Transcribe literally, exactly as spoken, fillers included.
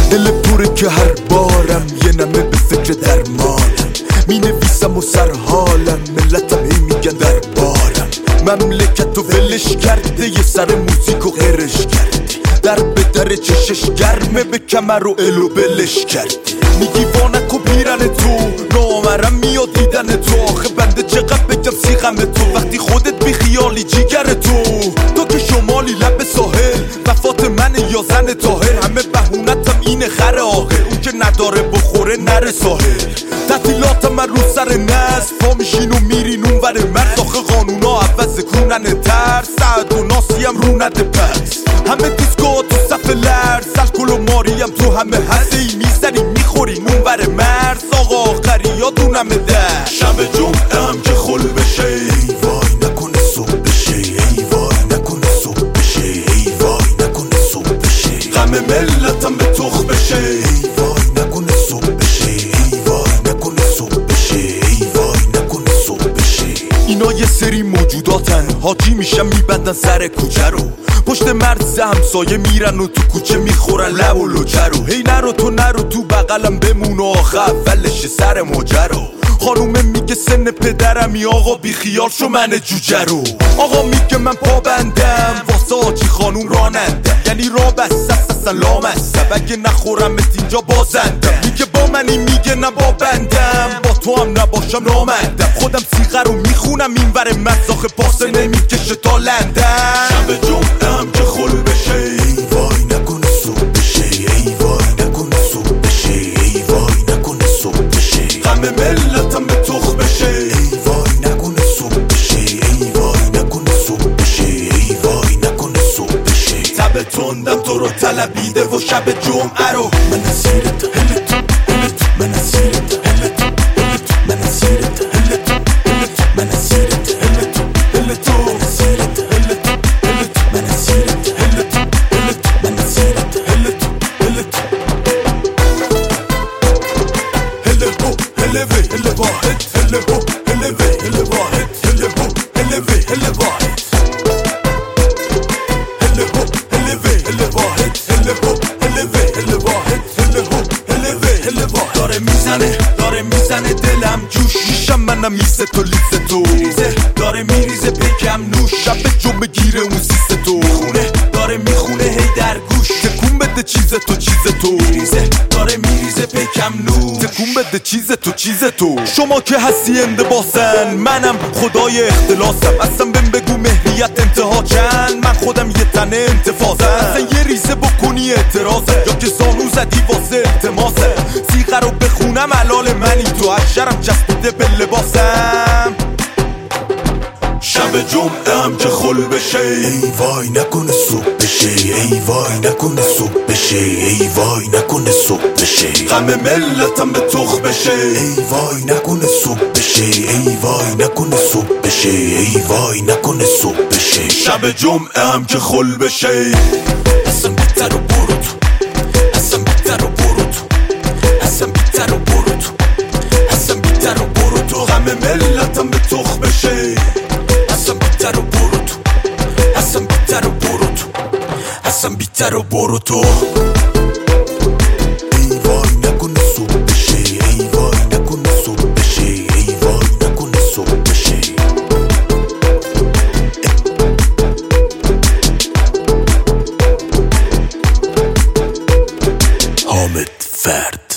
دل پره که هر بارم یه نمه به فکر درمانم، می نویسم و سر حالم، ملتم هی میگن در بارم. مملکت و ولش کرده یه سر موزیک و غیرش کردی، در به در چشش گرمه به کمر و الو بلش کردی. میگی وانک و پیرن تو نامرم میاد دیدن تو، آخه بنده چقدر بگم سیغم تو وقتی خودت بی خیالی جیگر تو. تو که شمالی لب ساحل، وفات من یا زن طاهر، همه بهونتم اینه خر آخر، اون که نداره بخوره نره ساحل. تعطیلات من رو سر نصف پا میشین و میرین اون ور مرز، آخه قانونا عوض کنن ترس، سعد و ناسی هم رو نده پس. همه دیسکو تو صف لرز، الکل و ماریم تو همه هسته ای میزنیم میخوریم اون ور مرز، آقا آخری یادونم در شب جمعه هم که خل بشه، ای وای نکنه صبح بشه، ای وای نکنه صبح بشه، ای وای نکنه صبح بشه. غم ملتم به تخ بشه، ای وای نکنه صبح بشه، ای وای نکنه صبح بشه، ای وای نکنه صبح بشه. اینا یه سری موجوداتن، حاجی میشن میبندن سر کوچه رو، پشت مرز همسایه میرن و تو کوچه میخورن لب و لوچه رو. هی نرو تو نرو تو بغلم بمون و آخه اولش سر ماجرا. خانومه میگه سن پدرمی، آقا بی خیال شو من جوجه رو. آقا میگه من پا بندم واسه آجی خانوم رانندم، یعنی را بست اصلا لامستم، اگه نخورمت اینجا بازندم. میگه با منی میگه نه با بندم، با تو هم نباشم نامندم. خودم سیغه رو میخونم این ور مرز، آخه پاسه نمیکشه تا لندن. شب جمعه هم که خل بشه، ای وای نکنه صبح بشه، ای وای نکنه صبح بشه، ای وای نکنه صبح بشه. غم ملتم به تخ بشه، ای وای نکنه صبح بشه، ای وای نکنه صبح بشه، ای وای نکنه صبح بشه. تب تندم تو رو طلبیده و شب جمعه رو من اسیرت هلت هلت، من اسیرت هلت هلت، من اسیرت هلت هلت، من اسیرت هلت هلت، من اسیرت هلت هلت، من اسیرت هلت هلت، من اسیرت هلت هلت. هله هو هله وی هله واحد، هله هو هله وی هله واحد، هله هو هله وی هله واحد، هله هو هله وی هله واحد، هله هو هله وی هله واحد، هله هو هله وی هله واحد. داره میزنه داره میزنه دلم جوش، میشم منم میسه تو لیسه تو میریزه، داره میریزه پیکم نوش، شب جمعه گیره اون سیسه تو میخونه، داره میخونه هی در گوش، تکون بده چیز تو چیز تو میریزه، داره میریزه پیکم نوش، تکون بده چیز تو چیز تو. شما که هستی اندباسن، منم خدای اختلاسم، اصلا بهم بگو مهریت انتها چند، من خودم یه تنه انتفاضم، اصلا یه ریزه بکنی اعتراضه، یا که زانو زدی واسه التماسه، سیغه رو بخونم علال منی تو، اشرم چسبیده به لباسم. شب جمعه هم که خل بشه، ای وای نکنه صبح بشه، ای وای نکنه صبح بشه، ای وای نکنه صبح بشه. غم ملتم به تخ بشه، ای وای نکنه صبح بشه، ای وای نکنه صبح بشه، ای وای نکنه صبح بشه. شب جمعه هم که خل بشه، اصلا بیتر و برو تو، اصلا بیتر و برو تو، اصلا بیتر و برو تو، اصلا بیتر و برو تو. غم ملتم به تخ بشه، اصلا بیتر و برو تو، اصلا بیتر و برو تو، اصلا بیتر و برو تو. ای وای نکنه صبح بشه، ای وای نکنه صبح بشه، ای وای نکنه صبح بشه. حامد فرد.